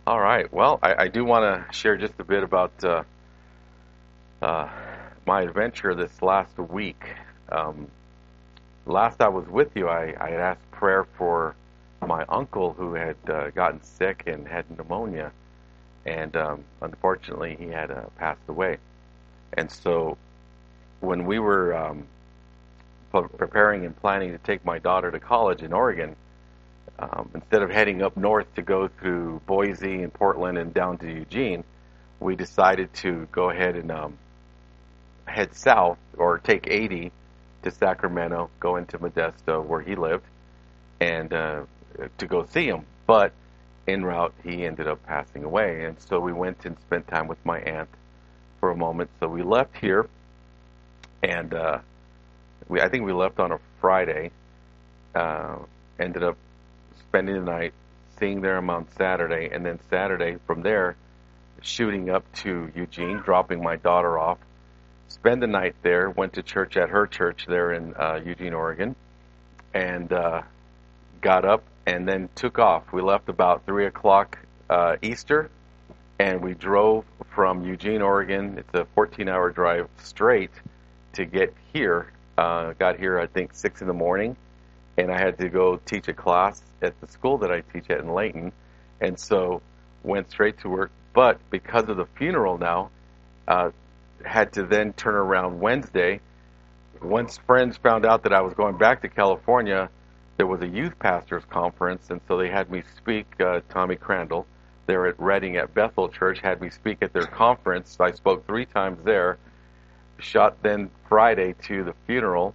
All right. Well, I do want to share just a bit about uh, my adventure this last week. Um, Last I was with you, I had asked prayer for my uncle who had gotten sick and had pneumonia, and unfortunately he had passed away. And so when we were preparing and planning to take my daughter to college in Oregon, instead of heading up north to go through Boise and Portland and down to Eugene, we decided to go ahead and head south or take 80 to Sacramento, go into Modesto where he lived, and to go see him. But en route, he ended up passing away, and so we went and spent time with my aunt for a moment. So we left here, and I think we left on a Friday. Ended up spending the night, seeing them on Saturday, and then Saturday from there, shooting up to Eugene, dropping my daughter off, spend the night there, went to church at her church there in Eugene, Oregon, and got up and then took off. We left about 3 o'clock Easter, and we drove from Eugene, Oregon. It's a 14-hour drive straight to get here. Got here, I think, 6 in the morning, and I had to go teach a class at the school that I teach at in Layton, and so went straight to work. But because of the funeral now, had to then turn around Wednesday. Once friends found out that I was going back to California, there was a youth pastors conference, and so they had me speak. Tommy Crandall, there at Redding at Bethel Church, had me speak at their conference. I spoke 3 times there. Shot then Friday to the funeral.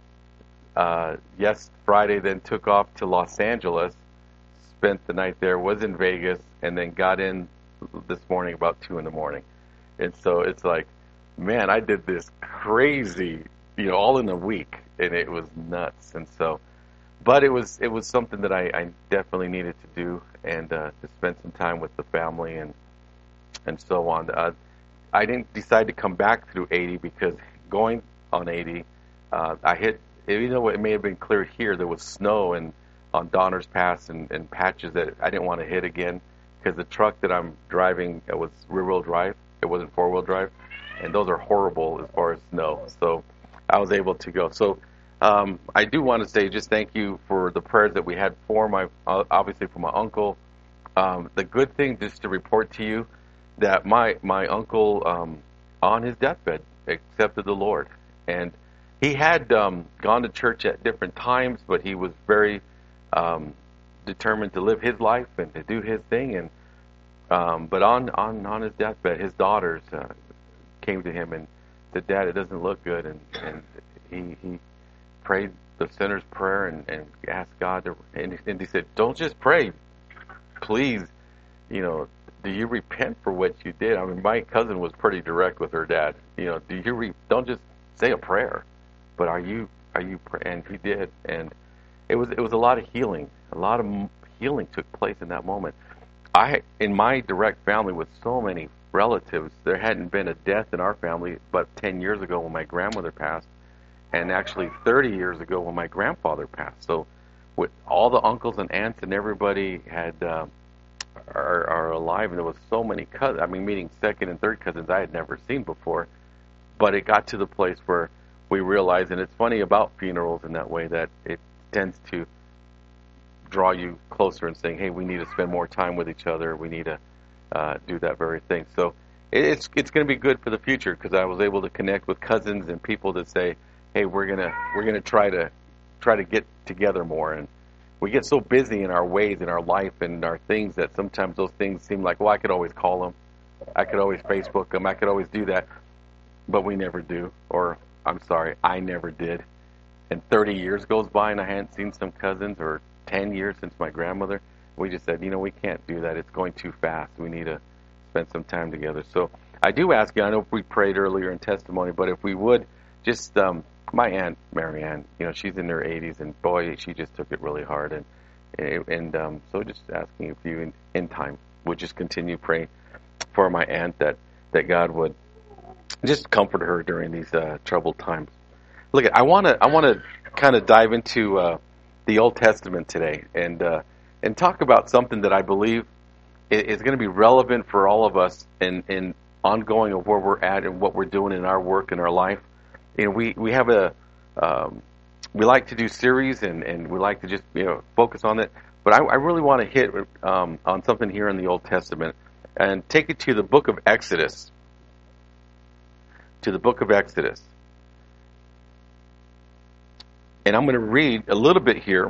Friday then took off to Los Angeles, spent the night there, was in Vegas, and then got in this morning about 2 in the morning. And so it's like, man, I did this crazy, all in a week, and it was nuts. And so, but it was something that I definitely needed to do, and to spend some time with the family and so on. I didn't decide to come back through 80 because going on 80, I hit, even though it may have been clear here, there was snow and on Donner's Pass and patches that I didn't want to hit again because the truck that I'm driving, it was rear-wheel drive. It wasn't four-wheel drive, and those are horrible as far as snow. So I was able to go. So I do want to say just thank you for the prayers that we had for obviously for my uncle. The good thing, just to report to you, that my uncle on his deathbed accepted the Lord, and he had gone to church at different times, but he was very determined to live his life and to do his thing. And but on his deathbed, his daughters came to him and said, "Dad, it doesn't look good." And he prayed the sinner's prayer and asked God to, and he said, "Don't just pray, please. Do you repent for what you did?" I mean, my cousin was pretty direct with her dad. Don't just say a prayer, but are you and he did, and it was a lot of healing. A lot of healing took place in that moment. In my direct family with so many relatives, there hadn't been a death in our family but 10 years ago when my grandmother passed, and actually 30 years ago when my grandfather passed. So with all the uncles and aunts and everybody are alive, and there was so many cousins. I mean, meeting second and third cousins I had never seen before. But it got to the place where we realized, and it's funny about funerals in that way, that it tends to draw you closer and saying, hey, we need to spend more time with each other. We need to do that very thing. So it's going to be good for the future because I was able to connect with cousins and people that say, hey, we're gonna try to get together more. And we get so busy in our ways, in our life, and our things that sometimes those things seem like, well, I could always call them, I could always Facebook them, I could always do that, but we never do. Or I'm sorry, I never did. And 30 years goes by and I hadn't seen some cousins, or 10 years since my grandmother. We just said, we can't do that. It's going too fast. We need to spend some time together. So I do ask you, I know we prayed earlier in testimony, but if we would just, my aunt, Mary Ann, she's in her 80s, and boy, she just took it really hard. And so just asking if you in time would just continue praying for my aunt that God would just comfort her during these troubled times. Look, I want to kind of dive into the Old Testament today and talk about something that I believe is going to be relevant for all of us in ongoing of where we're at and what we're doing in our work and our life. We have we like to do series and we like to just focus on it. But I really want to hit on something here in the Old Testament and take it to the book of Exodus. To the book of Exodus. And I'm going to read a little bit here.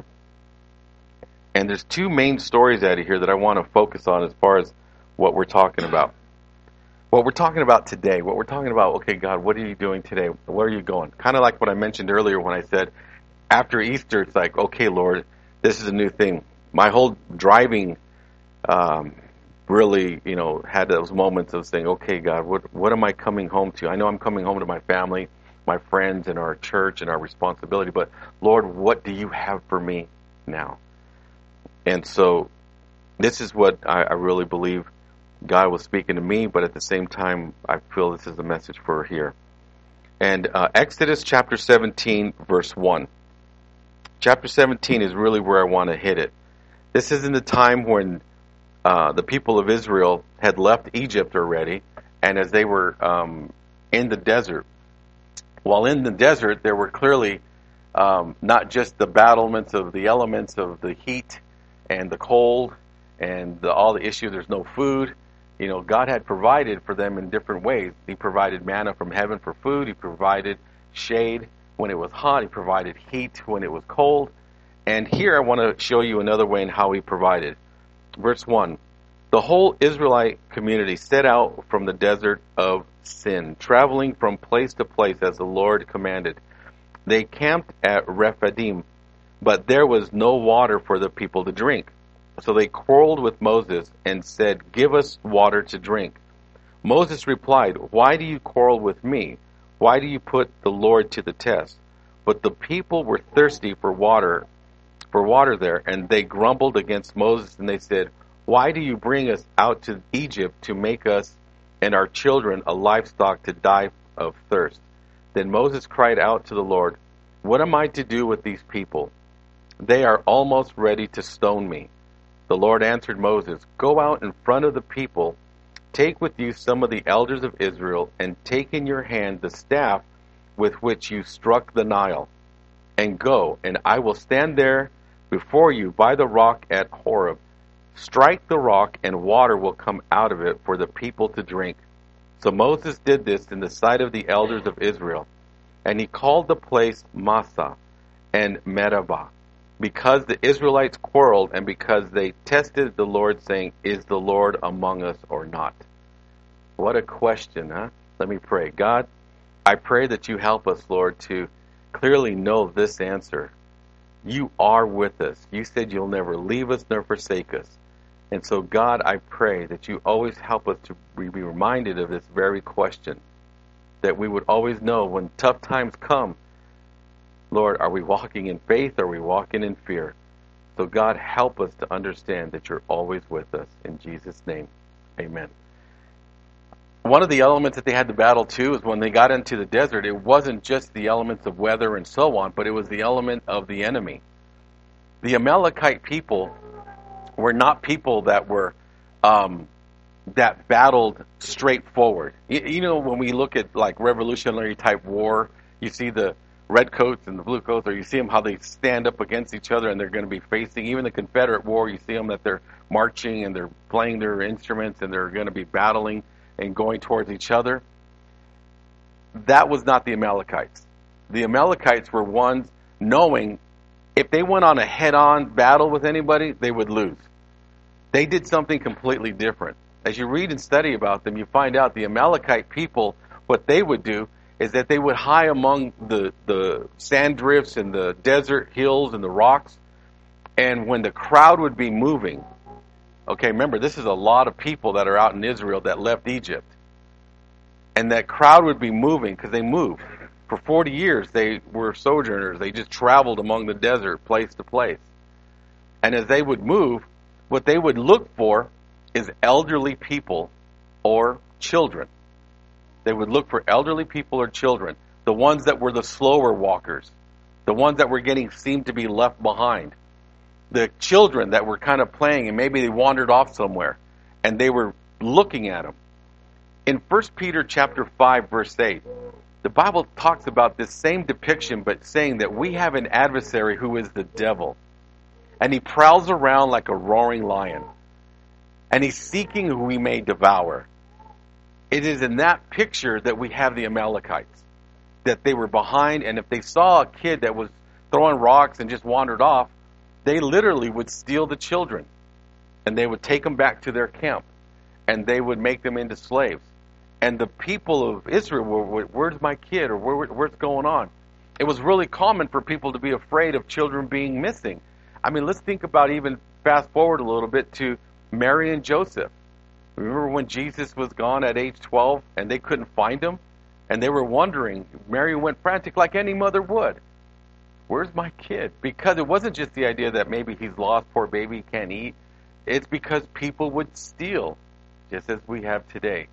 And there's two main stories out of here that I want to focus on as far as what we're talking about. What we're talking about today, what we're talking about, okay, God, what are you doing today? Where are you going? Kind of like what I mentioned earlier when I said, after Easter, it's like, okay, Lord, this is a new thing. My whole driving really, had those moments of saying, okay, God, what am I coming home to? I know I'm coming home to my family, my friends, and our church and our responsibility, but Lord, what do you have for me now? And so this is what I really believe God was speaking to me, but at the same time, I feel this is a message for here. And Exodus chapter 17, verse 1. Chapter 17 is really where I want to hit it. This is in the time when the people of Israel had left Egypt already, and as they were in the desert. While in the desert, there were clearly not just the battlements of the elements of the heat and the cold and all the issue, there's no food. God had provided for them in different ways. He provided manna from heaven for food. He provided shade when it was hot. He provided heat when it was cold. And here I want to show you another way in how he provided. Verse 1. The whole Israelite community set out from the desert of Sin, traveling from place to place as the Lord commanded. They camped at Rephidim, but there was no water for the people to drink. So they quarreled with Moses and said, "Give us water to drink." Moses replied, "Why do you quarrel with me? Why do you put the Lord to the test?" But the people were thirsty for water there, and they grumbled against Moses, and they said, "Why do you bring us out to Egypt to make us and our children a livestock to die of thirst?" Then Moses cried out to the Lord, "What am I to do with these people? They are almost ready to stone me." The Lord answered Moses, "Go out in front of the people, take with you some of the elders of Israel, and take in your hand the staff with which you struck the Nile, and go, and I will stand there before you by the rock at Horeb. Strike the rock, and water will come out of it for the people to drink." So Moses did this in the sight of the elders of Israel, and he called the place Massah and Meribah, because the Israelites quarreled and because they tested the Lord, saying, "Is the Lord among us or not?" What a question, huh? Let me pray. God, I pray that you help us, Lord, to clearly know this answer. You are with us. You said you'll never leave us nor forsake us. And so, God, I pray that you always help us to be reminded of this very question, that we would always know when tough times come, Lord, are we walking in faith or are we walking in fear? So, God, help us to understand that you're always with us. In Jesus' name, amen. One of the elements that they had to battle, too, is when they got into the desert, it wasn't just the elements of weather and so on, but it was the element of the enemy. The Amalekite people were not people that were that battled straightforward. When we look at like revolutionary type war, you see the red coats and the blue coats, or you see them how they stand up against each other and they're going to be facing, even the Confederate War, you see them that they're marching and they're playing their instruments and they're going to be battling and going towards each other. That was not the Amalekites. The Amalekites were ones knowing if they went on a head-on battle with anybody, they would lose. They did something completely different. As you read and study about them, you find out the Amalekite people, what they would do is that they would hide among the sand drifts and the desert hills and the rocks. And when the crowd would be moving, okay, remember, this is a lot of people that are out in Israel that left Egypt. And that crowd would be moving because they moved. For 40 years, they were sojourners. They just traveled among the desert, place to place. And as they would move, what they would look for is elderly people or children. They would look for elderly people or children, the ones that were the slower walkers, the ones that were seemed to be left behind, the children that were kind of playing and maybe they wandered off somewhere. and they were looking at him. In 1 Peter chapter 5, verse 8, the Bible talks about this same depiction, but saying that we have an adversary who is the devil. And he prowls around like a roaring lion. And he's seeking who he may devour. It is in that picture that we have the Amalekites. That they were behind, and if they saw a kid that was throwing rocks and just wandered off, they literally would steal the children. And they would take them back to their camp. And they would make them into slaves. And the people of Israel were, where's my kid? Or where's going on? It was really common for people to be afraid of children being missing. I mean, let's think about, even fast forward a little bit to Mary and Joseph. Remember when Jesus was gone at age 12 and they couldn't find him? And they were wondering. Mary went frantic like any mother would. Where's my kid? Because it wasn't just the idea that maybe he's lost, poor baby, can't eat. It's because people would steal, just as we have today.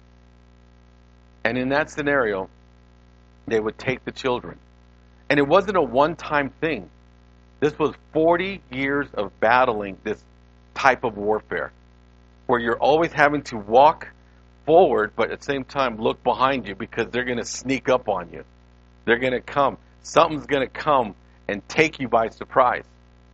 And in that scenario, they would take the children. And it wasn't a one-time thing. This was 40 years of battling this type of warfare, where you're always having to walk forward, but at the same time look behind you, because they're going to sneak up on you. They're going to come. Something's going to come and take you by surprise.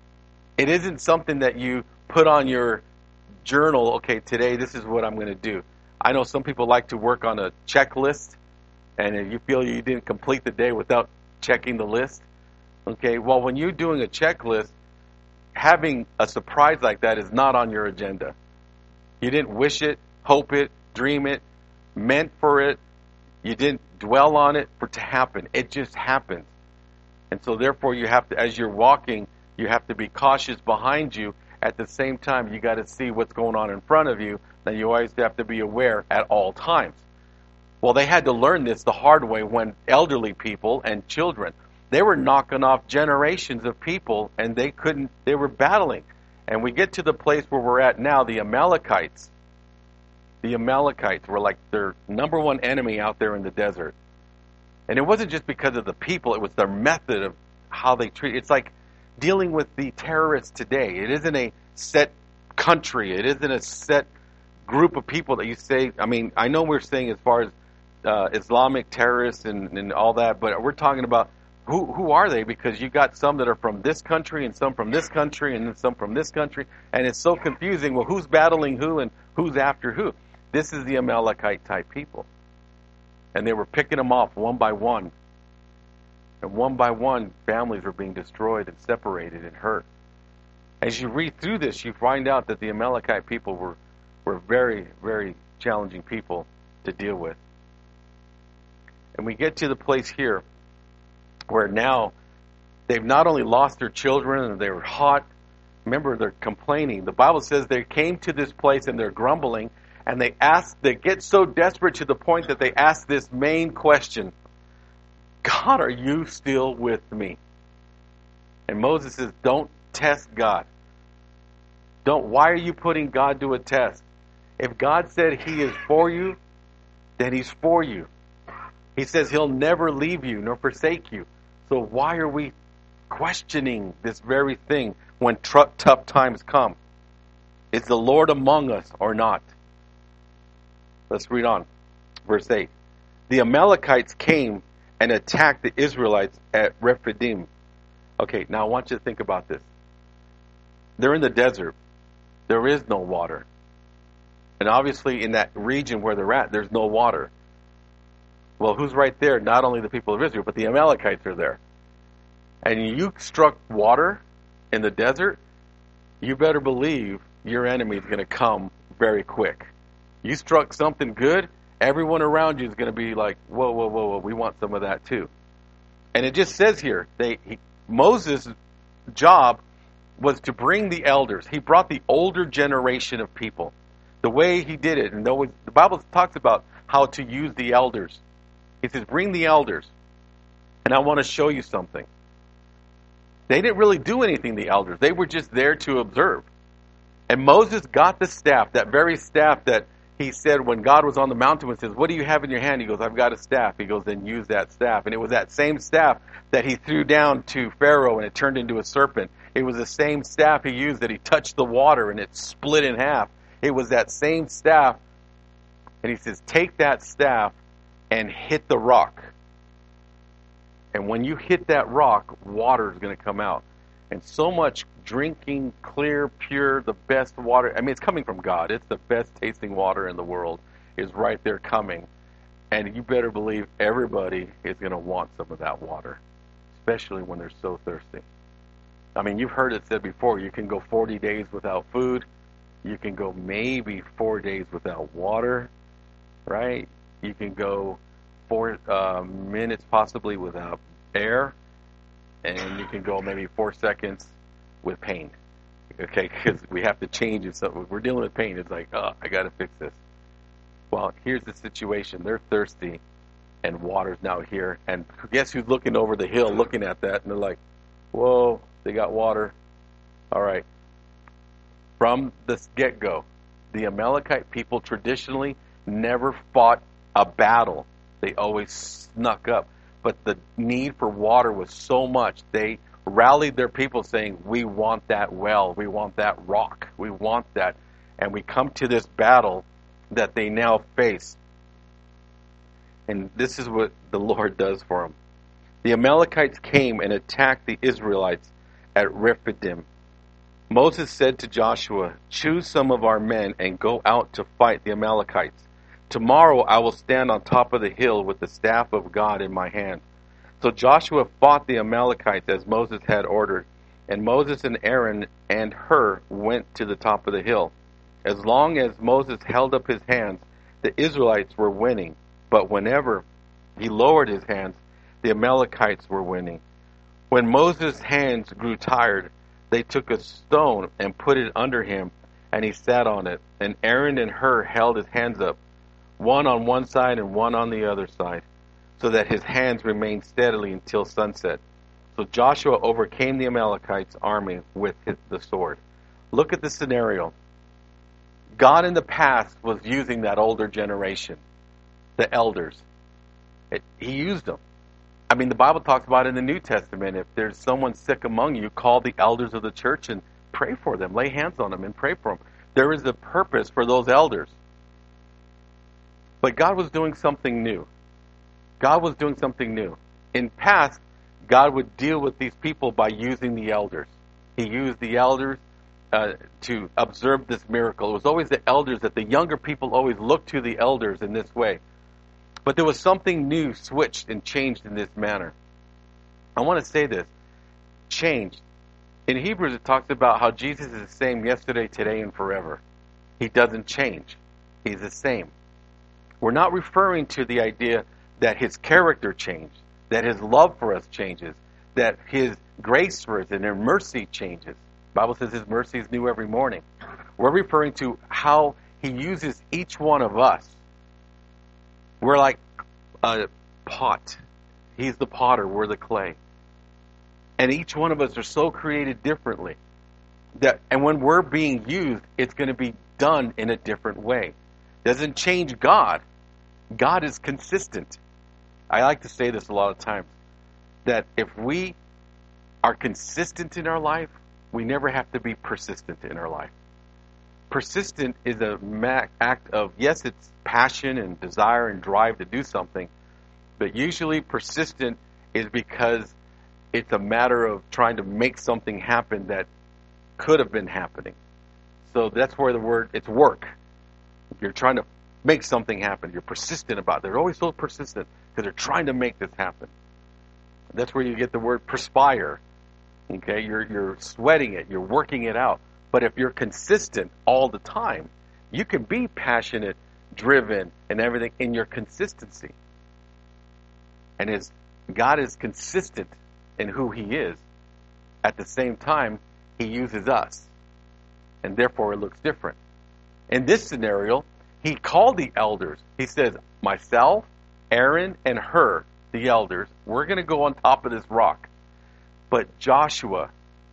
It isn't something that you put on your journal, okay, today this is what I'm going to do. I know some people like to work on a checklist, and if you feel you didn't complete the day without checking the list, okay, well, when you're doing a checklist, having a surprise like that is not on your agenda. You didn't wish it, hope it, dream it, meant for it. You didn't dwell on it for it to happen. It just happens. And so therefore you have to, as you're walking, you have to be cautious behind you. At the same time, you got to see what's going on in front of you. And you always have to be aware at all times. Well, they had to learn this the hard way when elderly people and children, they were knocking off generations of people, and they were battling. And we get to the place where we're at now, the Amalekites. The Amalekites were like their number one enemy out there in the desert. And it wasn't just because of the people, it was their method of how they treat. It's like dealing with the terrorists today. It isn't a set country. It isn't a set group of people that you say. I mean, I know we're saying as far as Islamic terrorists and all that, but we're talking about who are they? Because you got some that are from this country and some from this country and then some from this country, and it's so confusing. Well, who's battling who and who's after who? This is the Amalekite type people. And they were picking them off one by one. And one by one, families were being destroyed and separated and hurt. As you read through this, you find out that the Amalekite people were very, very challenging people to deal with. And we get to the place here where now they've not only lost their children and they're hot. Remember, they're complaining. The Bible says they came to this place and they're grumbling, and they get so desperate to the point that they ask this main question: God, are you still with me? And Moses says, don't test God. Why are you putting God to a test? If God said he is for you, then he's for you. He says he'll never leave you nor forsake you. So why are we questioning this very thing when tough times come? Is the Lord among us or not? Let's read on. Verse 8. The Amalekites came and attacked the Israelites at Rephidim. Okay, now I want you to think about this. They're in the desert. There is no water. And obviously in that region where they're at, there's no water. Well, who's right there? Not only the people of Israel, but the Amalekites are there. And you struck water in the desert, you better believe your enemy is going to come very quick. You struck something good, everyone around you is going to be like, whoa, whoa, whoa, whoa, we want some of that too. And it just says here, Moses' job was to bring the elders. He brought the older generation of people. The way he did it, and the Bible talks about how to use the elders. He says, bring the elders. And I want to show you something. They didn't really do anything, the elders. They were just there to observe. And Moses got the staff, that very staff that he said when God was on the mountain and says, what do you have in your hand? He goes, I've got a staff. He goes, then use that staff. And it was that same staff that he threw down to Pharaoh and it turned into a serpent. It was the same staff he used that he touched the water and it split in half. It was that same staff. And he says, take that staff and hit the rock. And when you hit that rock, water is going to come out. And so much drinking, clear, pure, the best water. I mean, it's coming from God. It's the best tasting water in the world is right there coming. And you better believe everybody is going to want some of that water, especially when they're so thirsty. I mean, you've heard it said before, you can go 40 days without food. You can go maybe 4 days without water, right? You can go 4 minutes possibly without air, and you can go maybe 4 seconds with pain, okay? Because we have to change it. So we're dealing with pain. It's like, oh, I got to fix this. Well, here's the situation. They're thirsty, and water's now here. And guess who's looking over the hill looking at that? And they're like, whoa, they got water. All right. From the get-go, the Amalekite people traditionally never fought a battle. They always snuck up. But the need for water was so much, they rallied their people saying, we want that well, we want that rock, we want that. And we come to this battle that they now face. And this is what the Lord does for them. The Amalekites came and attacked the Israelites at Rephidim. Moses said to Joshua, choose some of our men and go out to fight the Amalekites. Tomorrow I will stand on top of the hill with the staff of God in my hand. So Joshua fought the Amalekites as Moses had ordered, and Moses and Aaron and Hur went to the top of the hill. As long as Moses held up his hands, the Israelites were winning, but whenever he lowered his hands, the Amalekites were winning. When Moses' hands grew tired, they took a stone and put it under him, and he sat on it. And Aaron and Hur held his hands up, one on one side and one on the other side, so that his hands remained steadily until sunset. So Joshua overcame the Amalekites' army with the sword. Look at the scenario. God in the past was using that older generation, the elders. He used them. I mean, the Bible talks about in the New Testament, if there's someone sick among you, call the elders of the church and pray for them. Lay hands on them and pray for them. There is a purpose for those elders. But God was doing something new. God was doing something new. In past, God would deal with these people by using the elders. He used the elders to observe this miracle. It was always the elders that the younger people always looked to the elders in this way. But there was something new switched and changed in this manner. I want to say this. Changed. In Hebrews it talks about how Jesus is the same yesterday, today, and forever. He doesn't change. He's the same. We're not referring to the idea that his character changed, that his love for us changes, that his grace for us and his mercy changes. The Bible says his mercy is new every morning. We're referring to how he uses each one of us. We're like a pot. He's the potter, we're the clay. And each one of us are so created differently. And when we're being used, it's going to be done in a different way. Doesn't change God. God is consistent. I like to say this a lot of times, that if we are consistent in our life, we never have to be persistent in our life. Persistent is an act of, yes, it's passion and desire and drive to do something, but usually persistent is because it's a matter of trying to make something happen that could have been happening. So that's where the word, it's work. You're trying to make something happen. You're persistent about it. They're always so persistent because they're trying to make this happen. That's where you get the word perspire. Okay, you're sweating it. You're working it out. But if you're consistent all the time, you can be passionate, driven, and everything in your consistency. And as God is consistent in who He is, at the same time, He uses us. And therefore it looks different. In this scenario, He called the elders. He says, myself, Aaron, and Hur, the elders, we're going to go on top of this rock. But Joshua,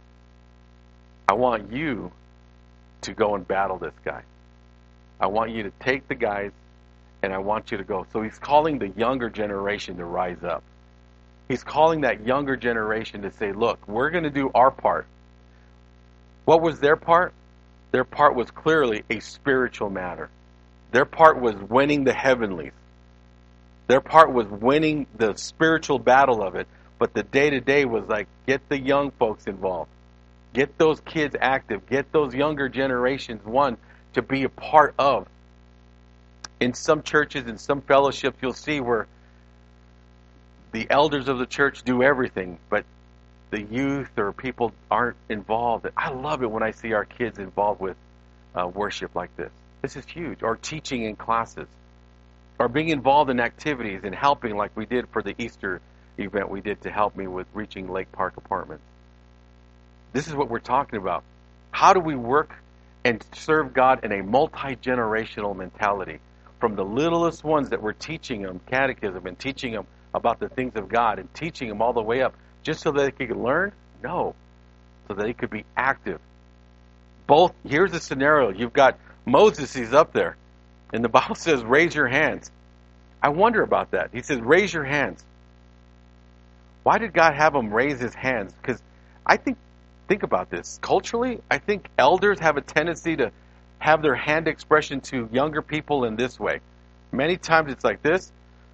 I want you to go and battle this guy. I want you to take the guys, and I want you to go. So He's calling the younger generation to rise up. He's calling that younger generation to say, look, we're going to do our part. What was their part? Their part was clearly a spiritual matter. Their part was winning the heavenlies. Their part was winning the spiritual battle of it. But the day-to-day was like, get the young folks involved. Get those kids active. Get those younger generations, to be a part of. In some churches, in some fellowships, you'll see where the elders of the church do everything, but the youth or people aren't involved. I love it when I see our kids involved with worship like this. This is huge. Or teaching in classes. Or being involved in activities and helping like we did for the Easter event we did to help me with reaching Lake Park Apartments. This is what we're talking about. How do we work and serve God in a multi-generational mentality? From the littlest ones that we're teaching them catechism and teaching them about the things of God and teaching them all the way up just so that they could learn? No. So that they could be active. Here's the scenario. You've got Moses, he's up there. And the Bible says, raise your hands. I wonder about that. He says, raise your hands. Why did God have him raise his hands? Because I think about this. Culturally, I think elders have a tendency to have their hand expression to younger people in this way. Many times it's like this,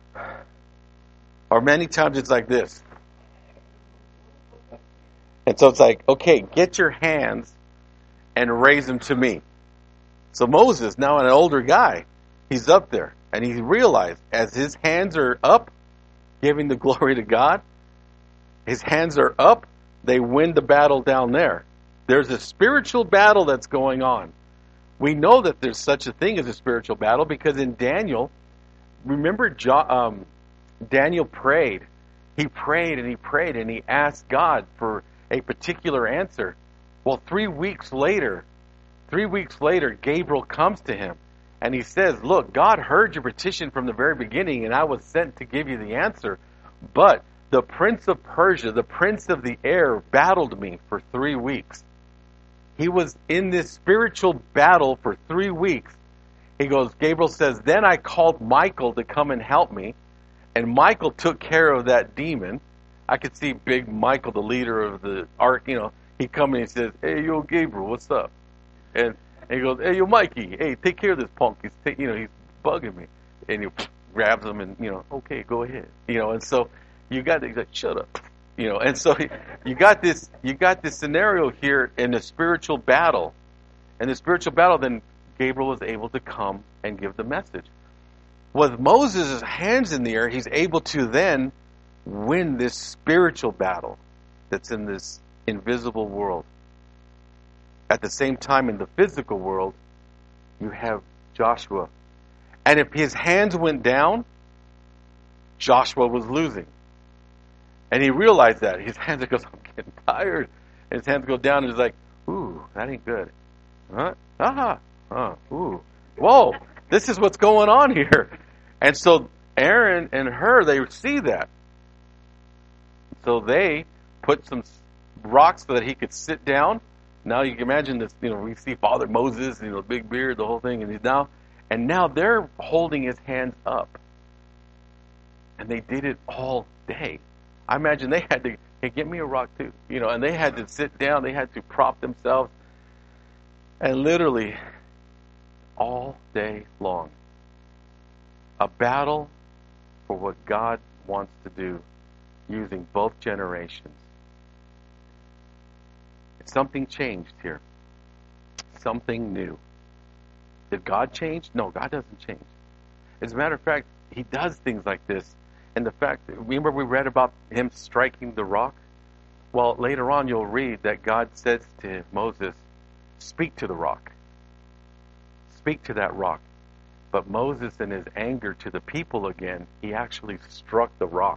or many times it's like this. And so it's like, okay, get your hands and raise them to me. So Moses, now an older guy, he's up there, and he realized as his hands are up, giving the glory to God, his hands are up, they win the battle down there. There's a spiritual battle that's going on. We know that there's such a thing as a spiritual battle because in Daniel, remember Daniel prayed. He prayed and he prayed and he asked God for a particular answer. Well, 3 weeks later, Gabriel comes to him and he says, look, God heard your petition from the very beginning and I was sent to give you the answer. But the prince of Persia, the prince of the air, battled me for 3 weeks. He was in this spiritual battle for 3 weeks. He goes, Gabriel says, then I called Michael to come and help me. And Michael took care of that demon. I could see big Michael, the leader of the ark, he comes and he says, hey, yo, Gabriel, what's up? And he goes, hey, yo, Mikey, hey, take care of this punk. He's bugging me. And he grabs him and, okay, go ahead. And so he's like, shut up. And so you got this scenario here in the spiritual battle. And the spiritual battle, then Gabriel was able to come and give the message. With Moses' hands in the air, he's able to then win this spiritual battle that's in this invisible world. At the same time, in the physical world, you have Joshua. And if his hands went down, Joshua was losing. And he realized that. His hands goes, I'm getting tired. And his hands go down and he's like, ooh, that ain't good. Huh? Ooh. Whoa, this is what's going on here. And so Aaron and Hur, they see that. So they put some rocks so that he could sit down. Now you can imagine this, we see Father Moses, big beard, the whole thing, and now they're holding his hands up. And they did it all day. I imagine they had to, hey, get me a rock too. And they had to sit down, they had to prop themselves. And literally, all day long, a battle for what God wants to do using both generations. Something changed here. Something new. Did God change? No, God doesn't change. As a matter of fact, he does things like this. And the fact, remember we read about him striking the rock? Well, later on you'll read that God says to Moses, speak to the rock. Speak to that rock. But Moses, in his anger to the people again, he actually struck the rock.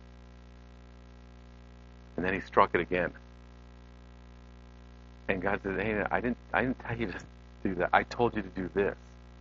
And then he struck it again. And God says, hey, I didn't tell you to do that. I told you to do this.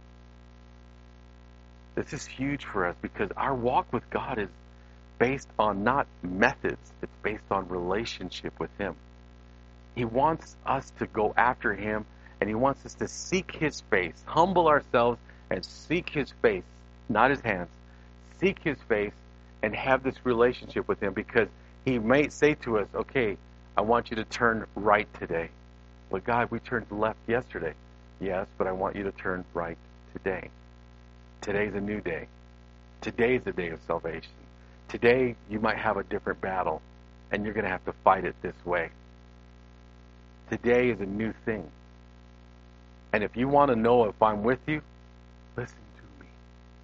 This is huge for us because our walk with God is based on not methods. It's based on relationship with Him. He wants us to go after Him, and He wants us to seek His face, humble ourselves and seek His face, not His hands. Seek His face and have this relationship with Him because He may say to us, okay, I want you to turn right today. But God, we turned left yesterday. Yes, but I want you to turn right today. Today's a new day. Today's the day of salvation. Today you might have a different battle, and you're going to have to fight it this way. Today is a new thing. And if you want to know if I'm with you, listen to me.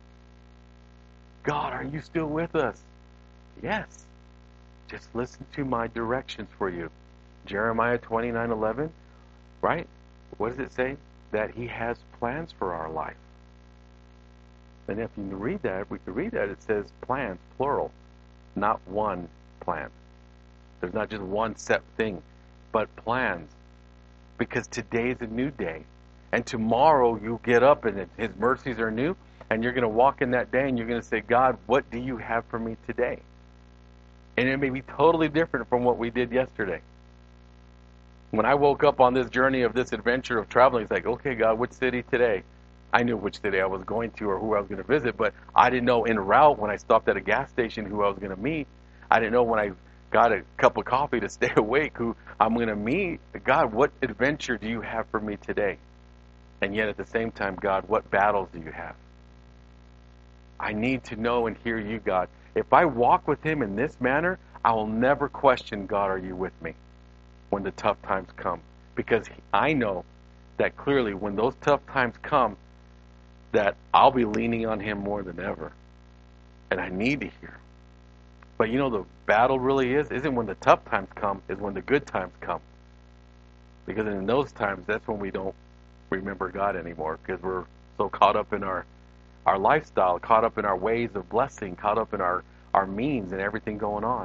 God, are you still with us? Yes. Just listen to my directions for you. Jeremiah 29:11, right? What does it say? That he has plans for our life. And if you read that, we could read that, it says plans, plural, not one plan. There's not just one set thing, but plans. Because today's a new day. And tomorrow you get up and his mercies are new, and you're going to walk in that day and you're going to say, God, what do you have for me today? And it may be totally different from what we did yesterday. When I woke up on this journey of this adventure of traveling, it's like, okay, God, which city today? I knew which city I was going to or who I was going to visit, but I didn't know en route when I stopped at a gas station who I was going to meet. I didn't know when I got a cup of coffee to stay awake who I'm going to meet. God, what adventure do you have for me today? And yet at the same time, God, what battles do you have? I need to know and hear you, God. If I walk with him in this manner, I will never question, God, are you with me when the tough times come? Because I know that clearly when those tough times come, that I'll be leaning on him more than ever. And I need to hear. But you know, the battle really isn't when the tough times come, is when the good times come. Because in those times, that's when we don't remember God anymore, because we're so caught up in our lifestyle, caught up in our ways of blessing, caught up in our means and everything going on.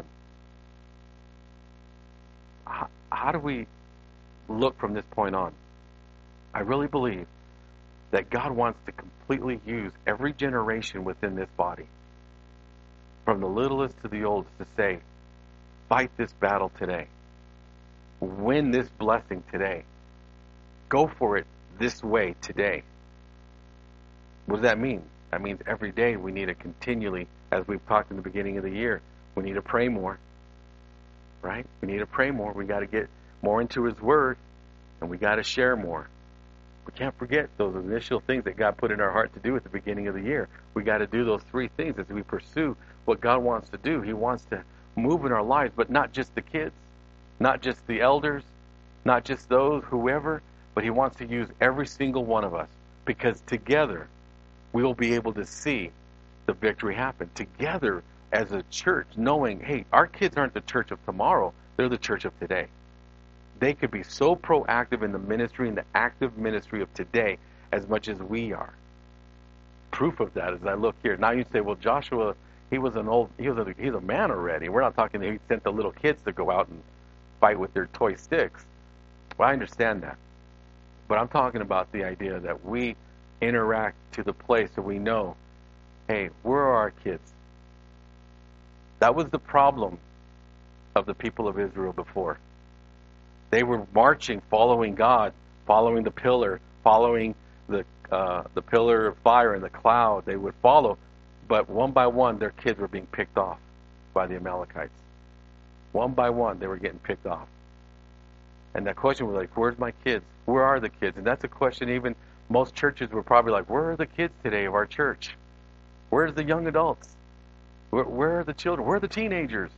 How do we look from this point on? I really believe that God wants to completely use every generation within this body, from the littlest to the oldest, to say, fight this battle today. Win this blessing today. Go for it this way today. What does that mean? That means every day we need to continually, as we've talked in the beginning of the year, we need to pray more. Right? We need to pray more. We got to get more into his word, and we got to share more. We can't forget those initial things that God put in our heart to do at the beginning of the year. We got to do those three things as we pursue what God wants to do. He wants to move in our lives, but not just the kids, not just the elders, not just those, whoever, but he wants to use every single one of us, because together we will be able to see the victory happen. Together as a church, knowing, hey, our kids aren't the church of tomorrow, they're the church of today. They could be so proactive in the ministry, in the active ministry of today, as much as we are. Proof of that is I look here. Now you say, well, Joshua, he's a man already. We're not talking that he sent the little kids to go out and fight with their toy sticks. Well, I understand that. But I'm talking about the idea that we interact to the place that we know, hey, where are our kids? That was the problem of the people of Israel before. They were marching, following God, following the pillar, following the pillar of fire and the cloud. They would follow, but one by one, their kids were being picked off by the Amalekites. One by one, they were getting picked off. And that question was like, where's my kids? Where are the kids? And that's a question even most churches were probably like, where are the kids today of our church? Where's the young adults? Where are the children? Where are the teenagers?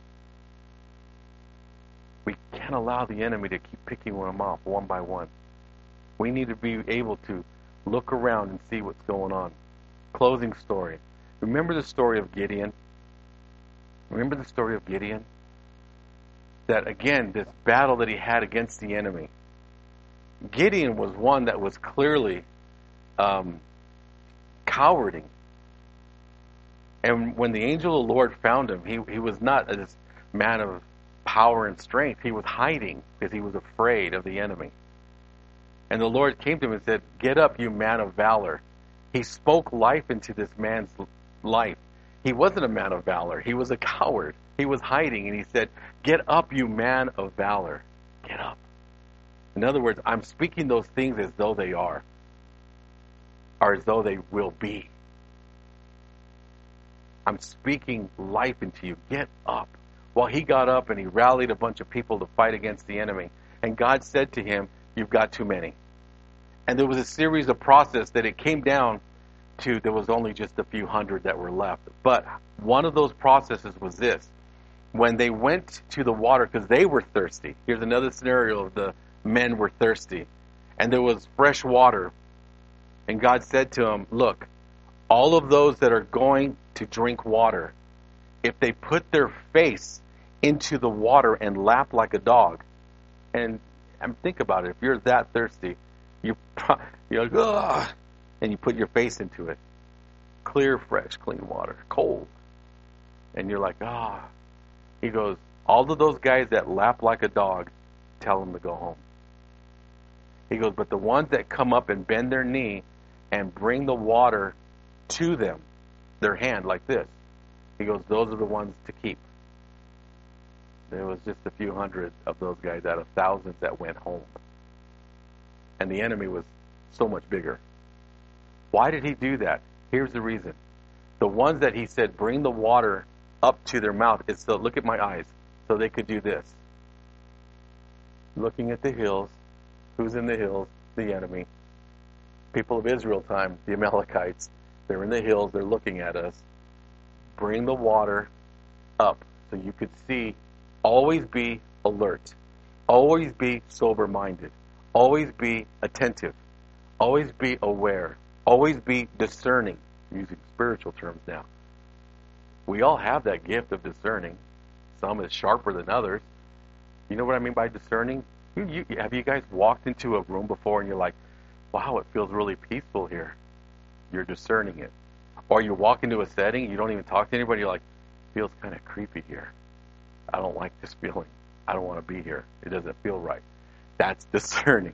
We can't allow the enemy to keep picking them off one by one. We need to be able to look around and see what's going on. Closing story. Remember the story of Gideon? Remember the story of Gideon? That, again, this battle that he had against the enemy. Gideon was one that was clearly cowarding. And when the angel of the Lord found him, he was not this man of power and strength. He was hiding because he was afraid of the enemy. And the Lord came to him and said, get up, you man of valor. He spoke life into this man's life. He wasn't a man of valor. He was a coward. He was hiding, and he said, get up, you man of valor. Get up. In other words, I'm speaking those things as though they are, or as though they will be. I'm speaking life into you. Get up. Well, he got up and he rallied a bunch of people to fight against the enemy. And God said to him, you've got too many. And there was a series of process that it came down to there was only just a few hundred that were left. But one of those processes was this. When they went to the water, because they were thirsty. Here's another scenario of the men were thirsty. And there was fresh water. And God said to them, look, all of those that are going to drink water, if they put their face into the water and lap like a dog, and think about it, if you're that thirsty, you're like, ugh, and you put your face into it. Clear, fresh, clean water, cold. And you're like, ah. He goes, all of those guys that lap like a dog, tell them to go home. He goes, but the ones that come up and bend their knee and bring the water to them, their hand like this, he goes, those are the ones to keep. There was just a few hundred of those guys out of thousands that went home. And the enemy was so much bigger. Why did he do that? Here's the reason. The ones that he said, bring the water up to their mouth, it's so, look at my eyes, so they could do this. Looking at the hills. Who's in the hills? The enemy. People of Israel time, the Amalekites. They're in the hills, they're looking at us. Bring the water up so you could see. Always be alert. Always be sober-minded. Always be attentive. Always be aware. Always be discerning. I'm using spiritual terms now. We all have that gift of discerning. Some is sharper than others. You know what I mean by discerning? Have you guys walked into a room before and you're like, wow, it feels really peaceful here? You're discerning it. Or you walk into a setting, you don't even talk to anybody, you're like, it feels kind of creepy here. I don't like this feeling. I don't want to be here. It doesn't feel right. That's discerning.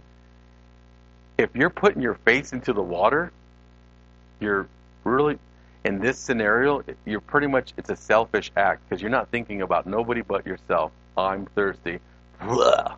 If you're putting your face into the water, you're really, in this scenario, you're pretty much, it's a selfish act because you're not thinking about nobody but yourself. I'm thirsty. Blah.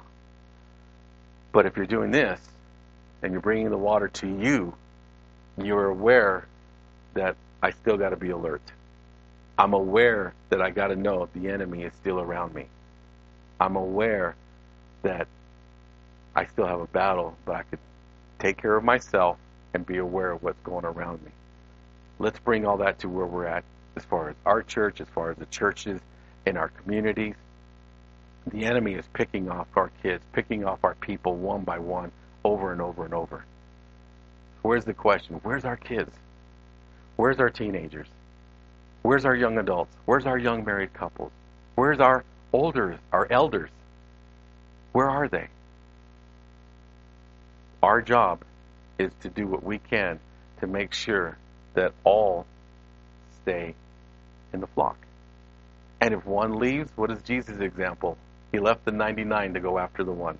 But if you're doing this and you're bringing the water to you, you're aware that I still got to be alert. I'm aware that I got to know the enemy is still around me. I'm aware that I still have a battle, but I could take care of myself and be aware of what's going around me. Let's bring all that to where we're at as far as our church, as far as the churches in our communities. The enemy is picking off our kids, picking off our people one by one, over and over and over. Where's the question? Where's our kids? Where's our teenagers? Where's our young adults? Where's our young married couples? Where's our elders? Where are they? Our job is to do what we can to make sure that all stay in the flock. And if one leaves, what is Jesus' example? He left the 99 to go after the one.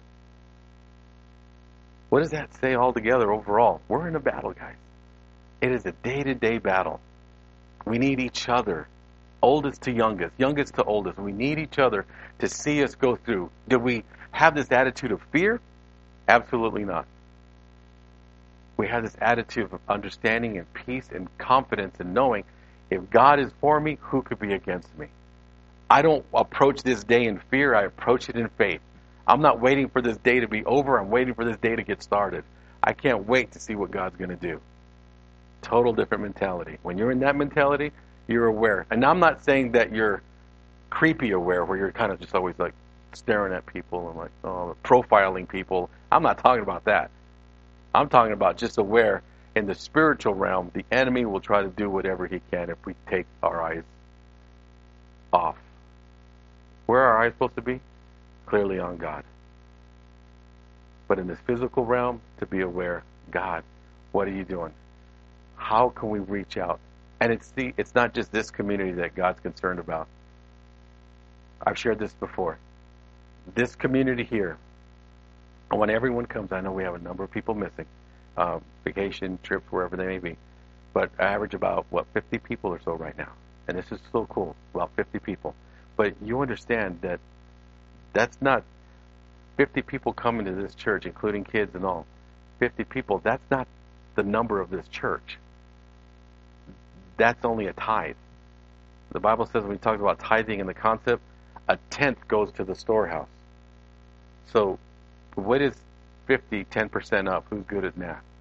What does that say altogether overall? We're in a battle, guys. It is a day-to-day battle. We need each other, oldest to youngest, youngest to oldest. We need each other to see us go through. Do we have this attitude of fear? Absolutely not. We have this attitude of understanding and peace and confidence and knowing if God is for me, who could be against me? I don't approach this day in fear. I approach it in faith. I'm not waiting for this day to be over. I'm waiting for this day to get started. I can't wait to see what God's going to do. Total different mentality. When you're in that mentality, you're aware. And I'm not saying that you're creepy aware, where you're kind of just always like staring at people and like profiling people. I'm not talking about that. I'm talking about just aware in the spiritual realm. The enemy will try to do whatever he can if we take our eyes off. Where are our eyes supposed to be? Clearly on God. But in this physical realm, to be aware, God, what are you doing? How can we reach out? And it's not just this community that God's concerned about. I've shared this before. This community here, when everyone comes, I know we have a number of people missing, vacation, trips, wherever they may be, but I average about, 50 people or so right now. And this is so cool, about 50 people. But you understand that that's not 50 people coming to this church, including kids and all. 50 people, that's not the number of this church. That's only a tithe. The Bible says when we talk about tithing and the concept, a tenth goes to the storehouse. So what is 50, 10% up? Who's good at math?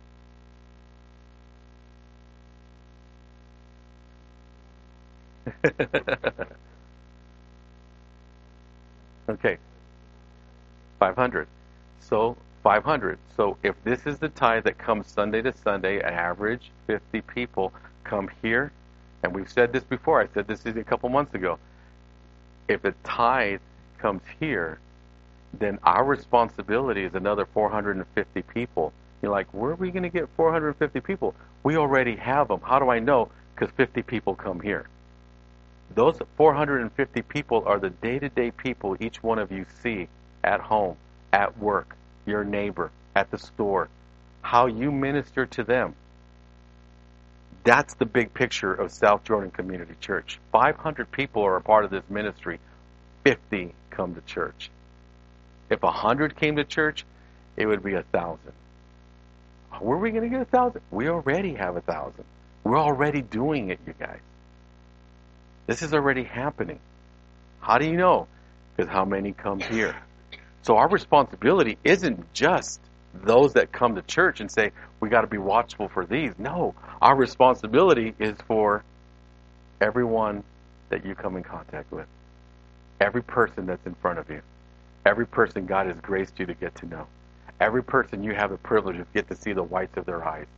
Okay, 500. So 500. So if this is the tithe that comes Sunday to Sunday, an average 50 people come here, and we've said this before. I said this a couple months ago. If a tithe comes here, then our responsibility is another 450 people. You're like, where are we going to get 450 people? We already have them. How do I know? Because 50 people come here. Those 450 people are the day-to-day people each one of you see at home, at work, your neighbor, at the store, how you minister to them. That's the big picture of South Jordan Community Church. 500 people are a part of this ministry. 50 come to church. If 100 came to church, it would be 1,000. Where are we going to get 1,000? We already have 1,000. We're already doing it, you guys. This is already happening. How do you know? Because how many come here? So our responsibility isn't just those that come to church and say, we got to be watchful for these. No, our responsibility is for everyone that you come in contact with. Every person that's in front of you. Every person God has graced you to get to know. Every person you have the privilege of get to see the whites of their eyes.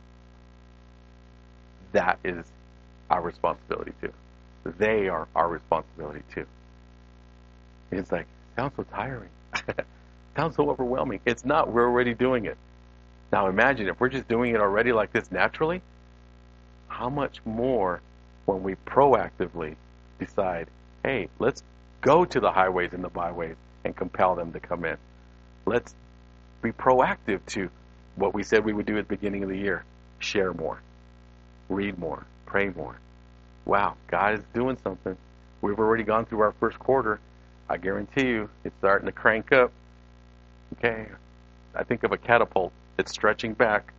That is our responsibility too. They are our responsibility too. It's like, sounds so tiring. Sounds so overwhelming. It's not. We're already doing it. Now imagine if we're just doing it already like this naturally, how much more when we proactively decide, hey, let's go to the highways and the byways and compel them to come in. Let's be proactive to what we said we would do at the beginning of the year. Share more. Read more. Pray more. Wow, God is doing something. We've already gone through our first quarter. I guarantee you, it's starting to crank up. Okay, I think of a catapult. It's stretching back.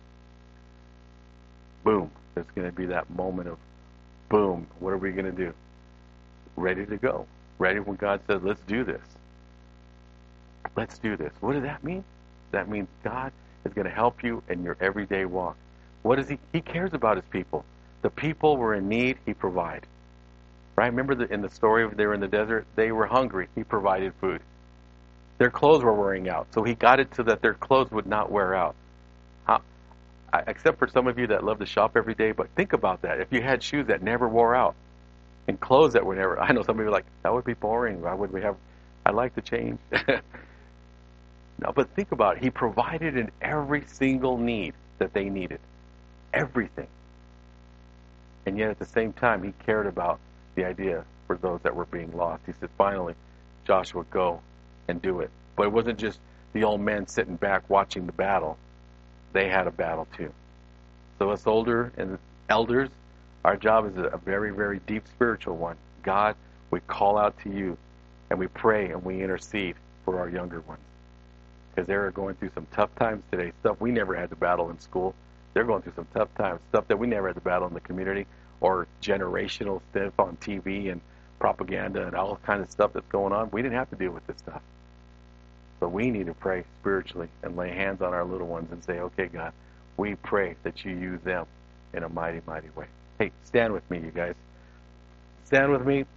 Boom. There's going to be that moment of boom. What are we going to do? Ready to go. Ready when God says, let's do this. Let's do this. What does that mean? That means God is going to help you in your everyday walk. What is He? He cares about His people. The people were in need, He provided. Right? Remember in the story of they were in the desert? They were hungry. He provided food. Their clothes were wearing out. So He got it so that their clothes would not wear out. Except for some of you that love to shop every day, but think about that. If you had shoes that never wore out and clothes that were never... I know some of you are like, that would be boring. Why would we have... I'd like to change. No, but think about it. He provided in every single need that they needed. Everything. And yet at the same time, He cared about the idea for those that were being lost. He said, finally, Joshua, go and do it. But it wasn't just the old men sitting back watching the battle. They had a battle too. So us older and elders, our job is a very, very deep spiritual one. God, we call out to You and we pray and we intercede for our younger ones. Because they're going through some tough times today. Stuff we never had to battle in school. They're going through some tough times. Stuff that we never had to battle in the community. Or generational stuff on TV and propaganda and all kinds of stuff that's going on. We didn't have to deal with this stuff. So we need to pray spiritually and lay hands on our little ones and say, okay, God, we pray that You use them in a mighty, mighty way. Hey, stand with me, you guys. Stand with me.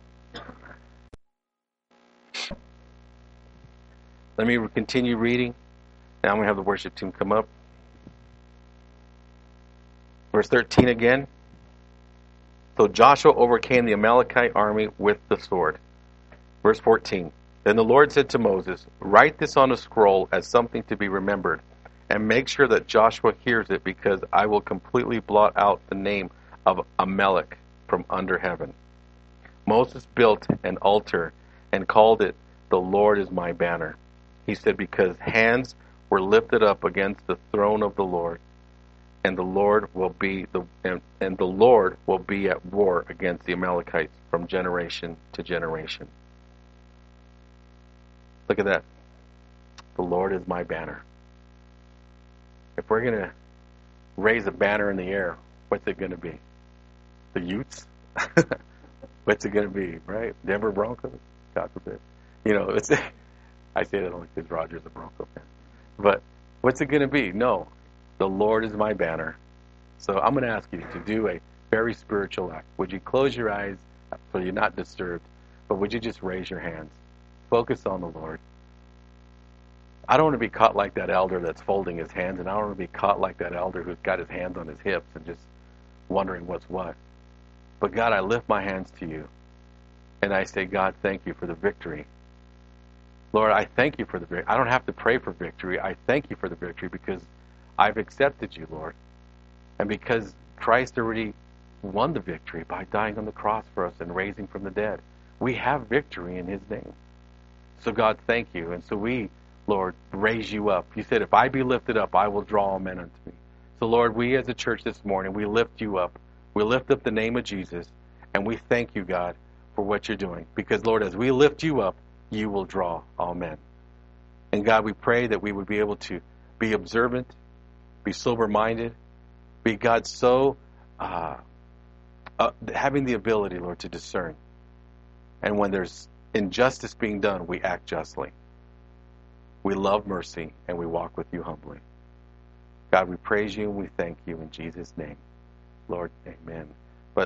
Let me continue reading. Now I'm going to have the worship team come up. Verse 13 again. So Joshua overcame the Amalekite army with the sword. Verse 14. Then the Lord said to Moses, write this on a scroll as something to be remembered, and make sure that Joshua hears it, because I will completely blot out the name of Amalek from under heaven. Moses built an altar and called it, the Lord is my banner. He said, because hands were lifted up against the throne of the Lord, and the Lord will be at war against the Amalekites from generation to generation. Look at that. The Lord is my banner. If we're going to raise a banner in the air, what's it going to be? The Utes? What's it going to be, right? Denver Broncos? God forbid. You know, I say that only because Roger's a Bronco fan. But what's it going to be? No. The Lord is my banner. So I'm going to ask you to do a Very spiritual act. Would you close your eyes so you're not disturbed, but would you just raise your hands? Focus on the Lord. I don't want to be caught like that elder that's folding his hands, and I don't want to be caught like that elder who's got his hands on his hips and just wondering what's what. But God, I lift my hands to you, and I say, God, thank you for the victory. Lord, I thank you for the victory. I don't have to pray for victory. I thank you for the victory because I've accepted you, Lord. And because Christ already won the victory by dying on the cross for us and raising from the dead. We have victory in his name. So God, thank you. And so we, Lord, raise you up. You said, if I be lifted up, I will draw all men unto me. So Lord, we as a church this morning, we lift you up. We lift up the name of Jesus. And we thank you, God, for what you're doing. Because, Lord, as we lift you up, you will draw all men. And God, we pray that we would be able to be observant, be sober-minded, be, God, so having the ability, Lord, to discern. And when there's injustice being done, we act justly. We love mercy, and we walk with you humbly. God, we praise you and we thank you in Jesus' name. Lord, amen.